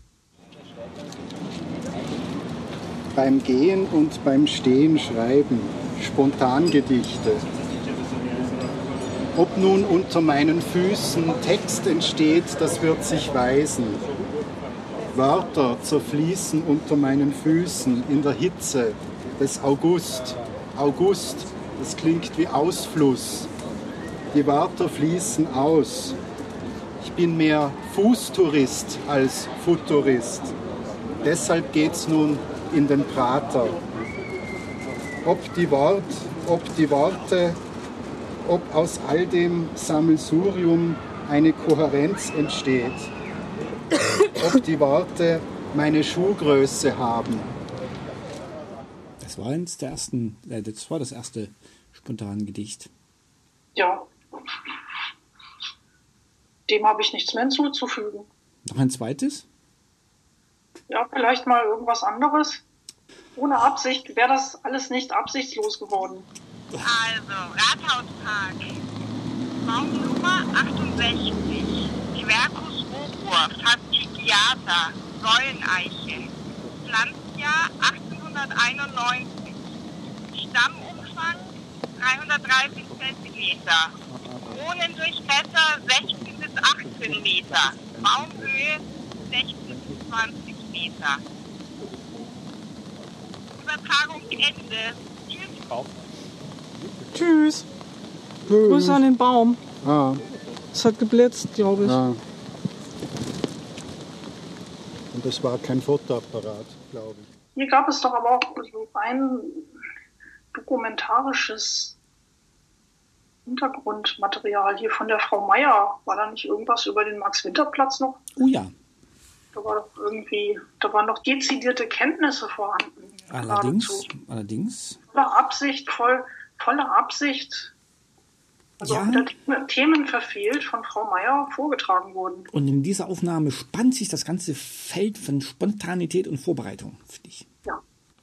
Beim Gehen und beim Stehen schreiben, Spontangedichte. Ob nun unter meinen Füßen Text entsteht, das wird sich weisen. Wörter zerfließen unter meinen Füßen in der Hitze des August. August, das klingt wie Ausfluss. Die Wörter fließen aus. Ich bin mehr Fußtourist als Futurist. Deshalb geht's nun in den Prater. Ob die, Wort, ob die Worte ob aus all dem Sammelsurium eine Kohärenz entsteht. Ob die Worte meine Schuhgröße haben. Das war eins der ersten, äh, das war das erste spontane Gedicht. Ja. Dem habe ich nichts mehr hinzuzufügen. Noch ein zweites? Ja, vielleicht mal irgendwas anderes. Ohne Absicht wäre das alles nicht absichtslos geworden. Also, Rathauspark. Baumnummer achtundsechzig. Quercus rugor, fastigiata, Säuleneiche. Pflanzjahr achtzehnhunderteinundneunzig. Stammumfang dreihundertdreißig Zentimeter. Kronendurchmesser sechzehn bis achtzehn Meter. Baumhöhe sechzehn bis zwanzig Meter. Übertragungsende. Tschüss. Grüße an den Baum. Ah. Es hat geblitzt, glaube ich. Ah. Und das war kein Fotoapparat, glaube ich. Hier gab es doch aber auch so ein dokumentarisches Hintergrundmaterial hier von der Frau Meier. War da nicht irgendwas über den Max-Winter-Platz noch? Oh ja. Da war doch irgendwie, da waren noch dezidierte Kenntnisse vorhanden. Allerdings, geradezu. allerdings. Voller Absicht, voll, voller Absicht. Also Ja. wieder Themen verfehlt von Frau Meier vorgetragen wurden. Und in dieser Aufnahme spannt sich das ganze Feld von Spontanität und Vorbereitung, finde ich. Ja.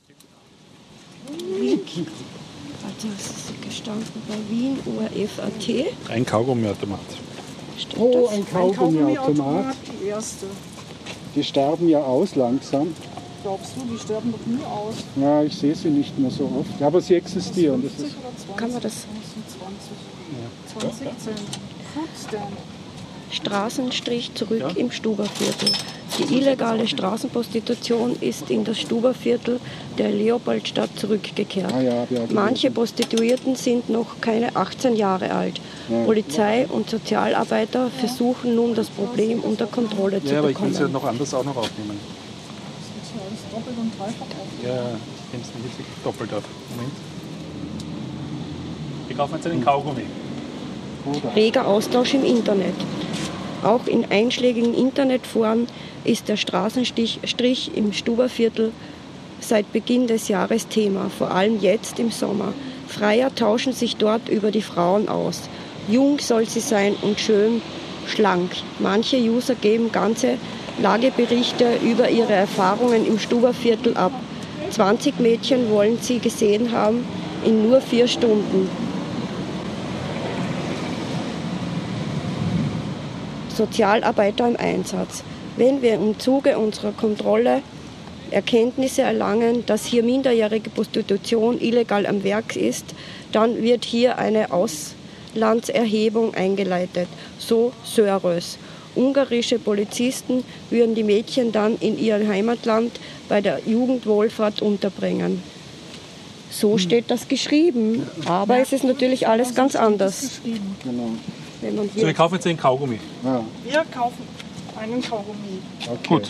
Also es ist gestanden bei Wien, O R F Punkt A T. Ein Kaugummiautomat. Oh, ein Kaugummiautomat. Die erste. Die sterben ja aus langsam. Glaubst du, die sterben doch nie aus. Ja, ich sehe sie nicht mehr so oft. Ja, aber sie existieren. Das ist Kann man das? zwanzig Cent. Foodstand. Straßenstrich zurück Ja. im Stuberviertel. Die illegale Straßenprostitution ist in das Stuberviertel der Leopoldstadt zurückgekehrt. Ah ja, ja, Manche Prostituierten sind noch keine achtzehn Jahre alt. Ja. Polizei und Sozialarbeiter versuchen nun, das Problem unter Kontrolle zu Ja, aber ich will bekommen. es ja noch anders auch noch aufnehmen. Das wird hier alles doppelt und dreifach auf. Ja, ich nehme es mir jetzt wirklich doppelt auf. Moment. Ich kaufe jetzt einen Kaugummi. Reger Austausch im Internet. Auch in einschlägigen Internetforen ist der Straßenstrich Strich im Stuberviertel seit Beginn des Jahres Thema, vor allem jetzt im Sommer. Freier tauschen sich dort über die Frauen aus. Jung soll sie sein und schön schlank. Manche User geben ganze Lageberichte über ihre Erfahrungen im Stuberviertel ab. zwanzig Mädchen wollen sie gesehen haben in nur vier Stunden. Sozialarbeiter im Einsatz. Wenn wir im Zuge unserer Kontrolle Erkenntnisse erlangen, dass hier minderjährige Prostitution illegal am Werk ist, dann wird hier eine Auslandserhebung eingeleitet, so Sörös. Ungarische Polizisten würden die Mädchen dann in ihrem Heimatland bei der Jugendwohlfahrt unterbringen. So steht das geschrieben, aber es ist natürlich alles ganz anders. Genau. Wenn man So, hier wir kaufen jetzt einen Kaugummi. Ja. Wir kaufen einen Kaugummi. Okay. Gut.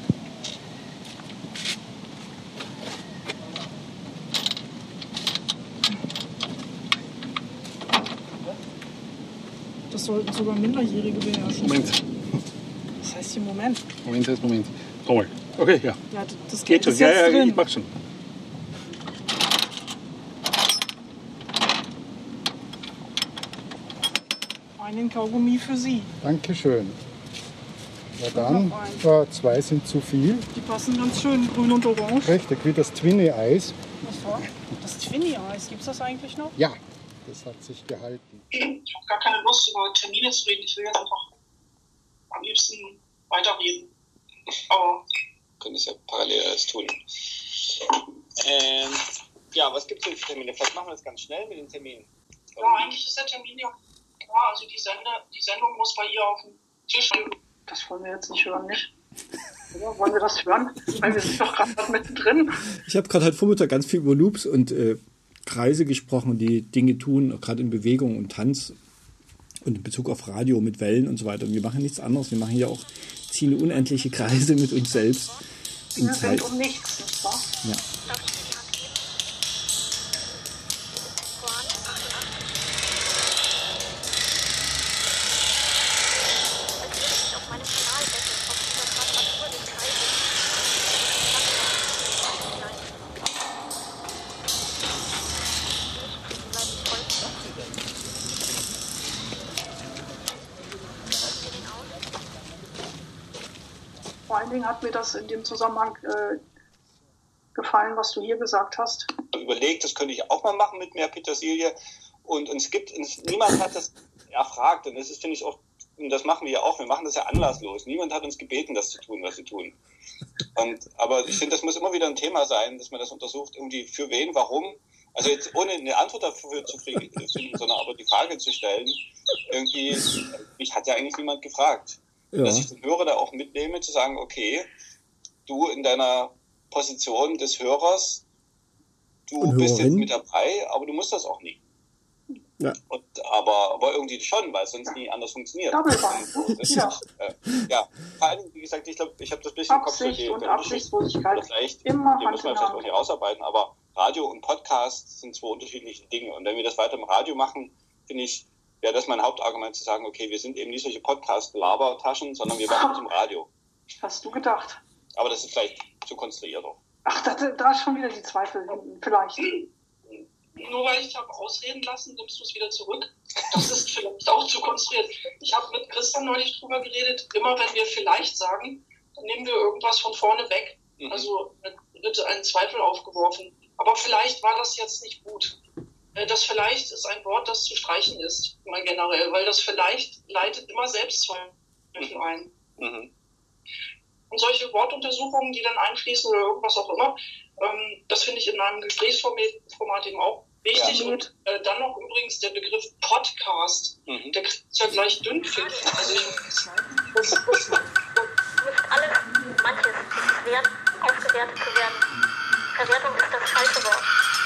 Das sollten sogar Minderjährige beherrschen. Moment. Das heißt hier Moment. Moment, jetzt Moment. Trommel. Okay, ja. Ja, das Geht Geld schon. ist Ja, jetzt ja, drin. ich mach schon. Einen Kaugummi für Sie. Dankeschön. Ja, dann, noch einen. äh, zwei sind zu viel. Die passen ganz schön grün und orange. Richtig, wie das Twinny-Eis. Was war? Das Twinny-Eis, gibt es das eigentlich noch? Ja, das hat sich gehalten. Ich habe gar keine Lust, über Termine zu reden. Ich will jetzt einfach am liebsten weiterreden. Aber Können es ja parallel alles tun. Ähm, ja, was gibt es denn für Termine? Vielleicht machen wir das ganz schnell mit den Terminen. ja, eigentlich ist der Termin ja klar. Also die, Sende, die Sendung muss bei ihr auf dem Tisch liegen. Das wollen wir jetzt nicht hören, nicht? Oder wollen wir das hören? Weil wir sind doch gerade mittendrin. Ich habe gerade heute Vormittag ganz viel über Loops und äh, Kreise gesprochen, die Dinge tun, gerade in Bewegung und Tanz und in Bezug auf Radio mit Wellen und so weiter. Und wir machen nichts anderes. Wir machen ja auch, ziehen unendliche Kreise mit uns selbst. in Wir Zeit. sind um nichts, nicht wahr? Ja. Vor allen Dingen hat mir das in dem Zusammenhang äh, gefallen, was du hier gesagt hast. Überlegt, das könnte ich auch mal machen mit mehr Petersilie. Und, und es gibt, und niemand hat das erfragt. Und das ist, finde ich, auch, und das machen wir ja auch, wir machen das ja anlasslos. Niemand hat uns gebeten, das zu tun, was wir tun. Und, aber ich finde, das muss immer wieder ein Thema sein, dass man das untersucht, irgendwie für wen, warum. Also jetzt ohne eine Antwort dafür zu finden, sondern aber die Frage zu stellen, irgendwie, mich hat ja eigentlich niemand gefragt. Ja. Dass ich den Hörer da auch mitnehme, zu sagen, okay, du in deiner Position des Hörers, du Und bist Hörerin. jetzt mit dabei, aber du musst das auch nie. Ja. Und, aber, aber irgendwie schon, weil es sonst nie anders funktioniert. Und das Ja. ist, äh, ja, vor allem, wie gesagt, ich glaube, ich habe das bisschen im Kopf für Absicht die- und den Unterschied. Absichtslosigkeit Oder vielleicht, immer den Hand muss man in vielleicht auch Hand. nicht rausarbeiten, aber Radio und Podcast sind zwei unterschiedliche Dinge. Und wenn wir das weiter im Radio machen, finde ich, wäre das mein Hauptargument zu sagen, okay, wir sind eben nicht solche Podcast-Labertaschen, sondern wir machen es im Radio. Hast du gedacht? Aber das ist vielleicht zu konstruiert auch. Ach, da, da ist schon wieder die Zweifel hinten, vielleicht. Nur weil ich habe ausreden lassen, nimmst du es wieder zurück. Das ist vielleicht auch zu konstruiert. Ich habe mit Christian neulich drüber geredet, immer wenn wir vielleicht sagen, dann nehmen wir irgendwas von vorne weg. Mhm. Also wird ein Zweifel aufgeworfen. Aber vielleicht war das jetzt nicht gut. Äh, Das vielleicht ist ein Wort, das zu streichen ist, mal generell, weil das vielleicht leitet immer Selbstzweifel ein. Mhm. Und solche Wortuntersuchungen, die dann einfließen oder irgendwas auch immer, ähm, das finde ich in einem Gesprächsformat Format eben auch wichtig. Ja. Und äh, dann noch übrigens der Begriff Podcast, Mhm. der kriegt ja gleich Dünnpfiff. Also ich, das, das, Nicht alles, manches ist wert, aufgewertet zu werden. Verwertung ist das falsche Wort.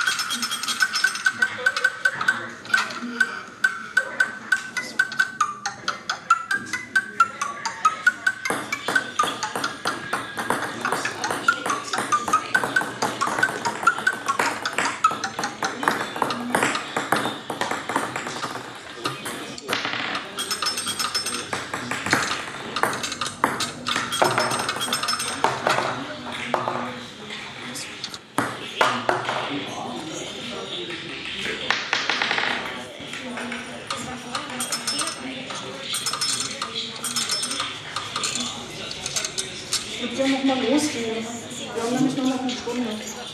Ich würde noch mal losgehen. Wir haben nämlich nur noch eine Stunde.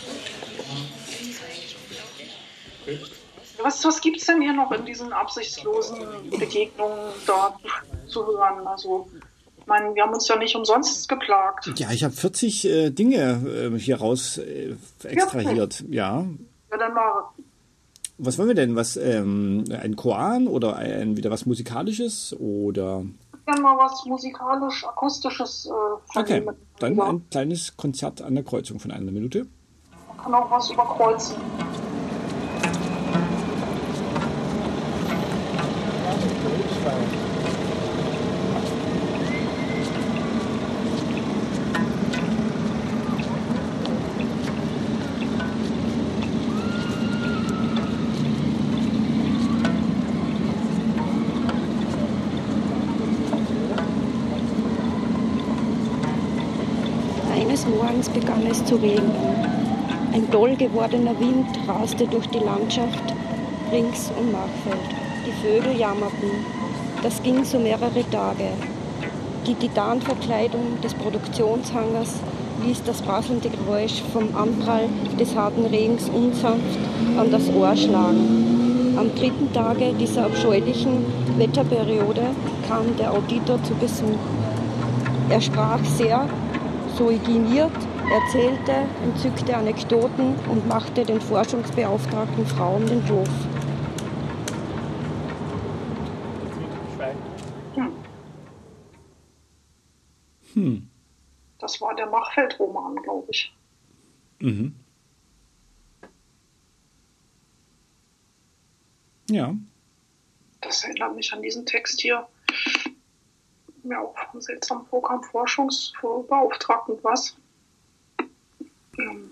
Was, was gibt es denn hier noch in diesen absichtslosen Begegnungen da zu hören? Also, ich meine, wir haben uns ja nicht umsonst geplagt. Ja, ich habe vierzig äh, Dinge äh, hier raus äh, extrahiert. Ja. Ja, dann mal Was wollen wir denn? Was, ähm, ein Koan oder ein, wieder was Musikalisches? Oder. gerne mal was musikalisch, akustisches äh, Okay, vernehmen. dann Ja. ein kleines Konzert an der Kreuzung von einer Minute. Man kann auch was überkreuzen. Eines Morgens begann es zu regnen. Ein doll gewordener Wind raste durch die Landschaft rings um Machfeld. Die Vögel jammerten. Das ging so mehrere Tage. Die Titanverkleidung des Produktionshangars ließ das prasselnde Geräusch vom Anprall des harten Regens unsanft an das Ohr schlagen. Am dritten Tage dieser abscheulichen Wetterperiode kam der Auditor zu Besuch. Er sprach sehr suiginiert, erzählte entzückte Anekdoten und machte den Forschungsbeauftragten Frauen den Hof. Hm. Das war der Machfeld-Roman, glaube ich. Mhm. Ja. Das erinnert mich an diesen Text hier. Ja, auch vom seltsamen Programm Forschungsbeauftragten was. Ähm,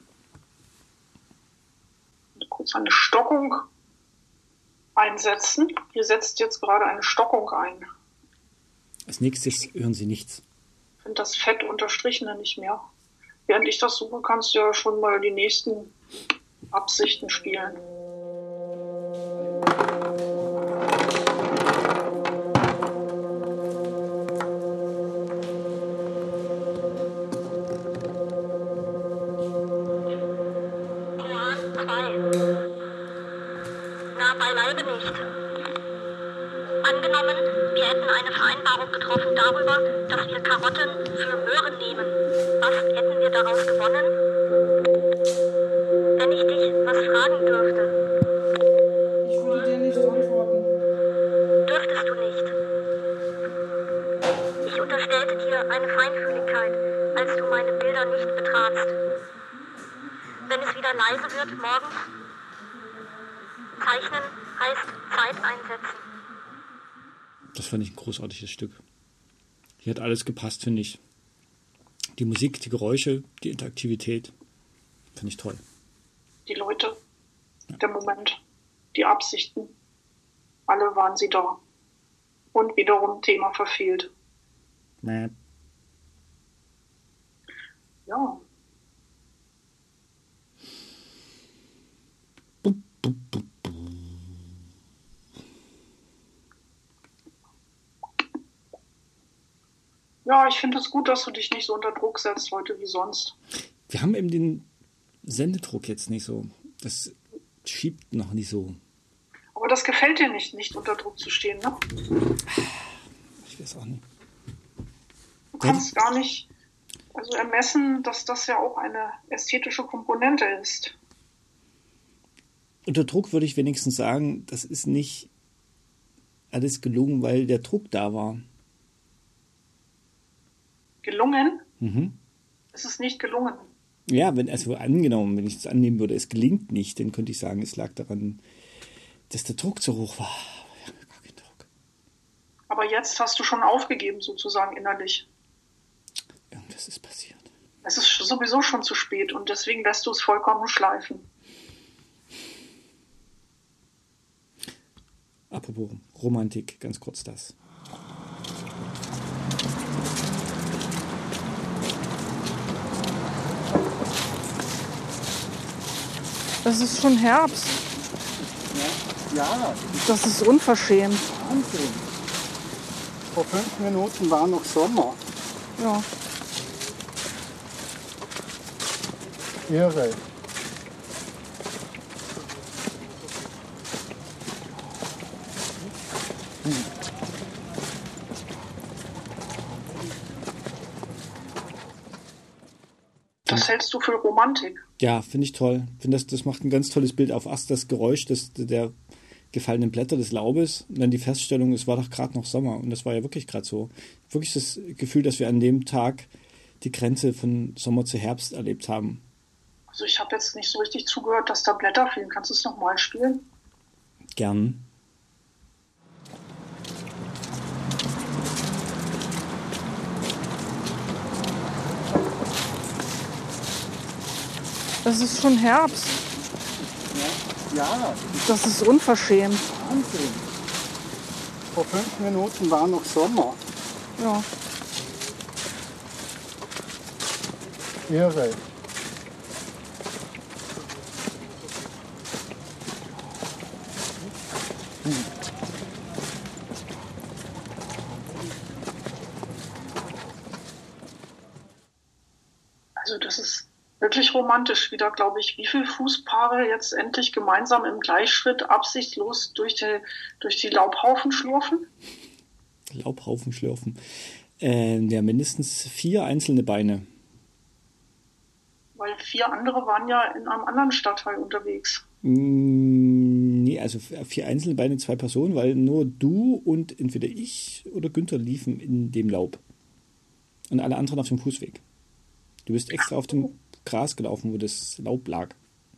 kurz eine Stockung einsetzen. Hier setzt jetzt gerade eine Stockung ein. Als nächstes hören Sie nichts. Ich finde das Fett unterstrichene nicht mehr. Während ich das suche, kannst du ja schon mal die nächsten Absichten spielen. Angenommen, wir hätten eine Vereinbarung getroffen darüber, dass wir Karotten für Möhren nehmen. Was hätten wir daraus gewonnen? Wenn ich dich was fragen dürfte. Ich würde dir nicht antworten. Dürftest du nicht. Ich unterstellte dir eine Feinfühligkeit, als du meine Bilder nicht betratst. Wenn es wieder leise wird morgens, zeichnen heißt Zeit einsetzen. Das fand ich ein großartiges Stück. Hier hat alles gepasst, finde ich. Die Musik, die Geräusche, die Interaktivität. Finde ich toll. Die Leute, ja. Der Moment, die Absichten. Alle waren sie da. Und wiederum Thema verfehlt. Mäh. Ja. Ja, ich finde es gut, dass du dich nicht so unter Druck setzt heute wie sonst. Wir haben eben den Sendedruck jetzt nicht so. Das schiebt noch nicht so. Aber das gefällt dir nicht, nicht unter Druck zu stehen, ne? Ich weiß auch nicht. Du kannst gar nicht also ermessen, dass das ja auch eine ästhetische Komponente ist. Unter Druck würde ich wenigstens sagen, das ist nicht alles gelungen, weil der Druck da war. Gelungen? Mhm. Es ist nicht gelungen. Ja, wenn, also angenommen, wenn ich es annehmen würde, es gelingt nicht, dann könnte ich sagen, es lag daran, dass der Druck zu hoch war. Ja, gar kein Druck. Aber jetzt hast du schon aufgegeben, sozusagen innerlich. Irgendwas ist passiert. Es ist sowieso schon zu spät und deswegen lässt du es vollkommen schleifen. Apropos Romantik, ganz kurz das. Es ist schon Herbst. Ja, ja. Das ist unverschämt. Wahnsinn. Vor fünf Minuten war noch Sommer. Ja. Irre. Hm. Was hältst du für Romantik? Ja, finde ich toll. Finde das, das macht ein ganz tolles Bild auf. Erst das Geräusch des, der gefallenen Blätter des Laubes und dann die Feststellung, es war doch gerade noch Sommer. Und das war ja wirklich gerade so. Wirklich das Gefühl, dass wir an dem Tag die Grenze von Sommer zu Herbst erlebt haben. Also ich habe jetzt nicht so richtig zugehört, dass da Blätter fielen. Kannst du es nochmal spielen? Gern. Es ist schon Herbst. Ja, ja. Das ist unverschämt. Wahnsinn. Vor fünf Minuten war noch Sommer. Ja. Irre. Hm. Also das ist wirklich romantisch wieder, glaube ich, wie viele Fußpaare jetzt endlich gemeinsam im Gleichschritt absichtslos durch die, durch die Laubhaufen schlurfen? Laubhaufen schlürfen. Äh, ja, mindestens vier einzelne Beine. Weil vier andere waren ja in einem anderen Stadtteil unterwegs. Mm, nee, also vier einzelne Beine, zwei Personen, weil nur du und entweder ich oder Günther liefen in dem Laub. Und alle anderen auf dem Fußweg. Du bist extra auf dem Gras gelaufen, wo das Laub lag.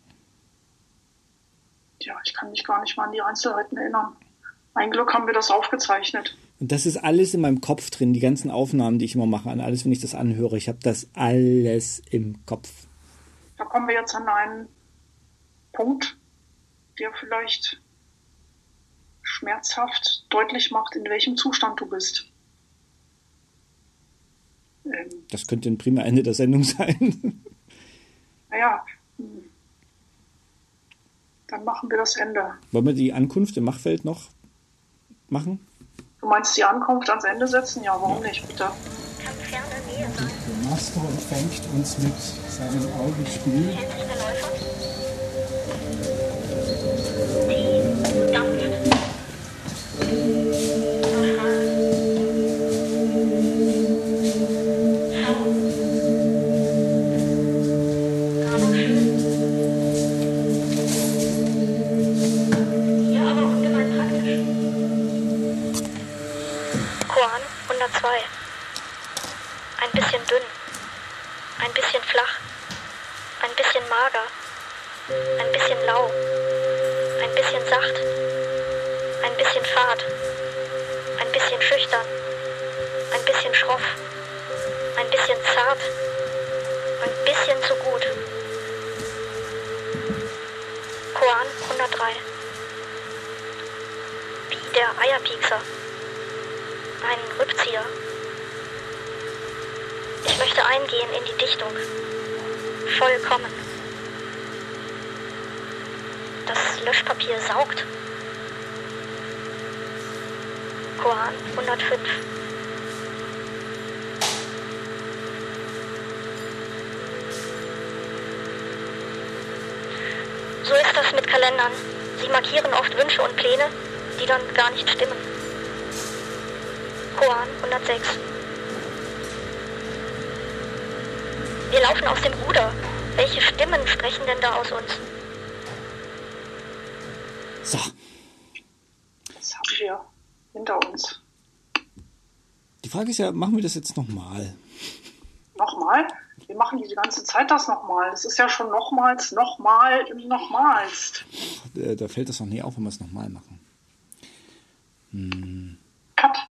Ja, ich kann mich gar nicht mal an die Einzelheiten erinnern. Ein Glück haben wir das aufgezeichnet. Und das ist alles in meinem Kopf drin, die ganzen Aufnahmen, die ich immer mache, an alles, wenn ich das anhöre. Ich habe das alles im Kopf. Da kommen wir jetzt an einen Punkt, der vielleicht schmerzhaft deutlich macht, in welchem Zustand du bist. Ähm, das könnte ein prima Ende der Sendung sein. Naja, dann machen wir das Ende. Wollen wir die Ankunft im Machfeld noch machen? Du meinst die Ankunft ans Ende setzen? Ja, warum nicht, bitte? Der Master empfängt uns mit seinem Augenspiel. Dampft. Koran hundertzwei. Ein bisschen dünn. Ein bisschen flach. Ein bisschen mager. Ein bisschen lau. Ein bisschen sacht. Ein bisschen fad. Ein bisschen schüchtern. Ein bisschen schroff. Ein bisschen zart. Ein bisschen zu gut. Koran hundertdrei. Wie der Eierpiekser. Ein Rückzieher. Ich möchte eingehen in die Dichtung. Vollkommen. Das Löschpapier saugt. Koran hundertfünf. So ist das mit Kalendern. Sie markieren oft Wünsche und Pläne, die dann gar nicht stimmen. Koran hundertsechs. Wir laufen aus dem Ruder. Welche Stimmen sprechen denn da aus uns? So. Das haben wir hinter uns. Die Frage ist ja, machen wir das jetzt nochmal? Nochmal? Wir machen die ganze Zeit das nochmal. Das ist ja schon nochmals, nochmal, nochmals. Da fällt das noch nie auf, wenn wir es nochmal machen. Hm.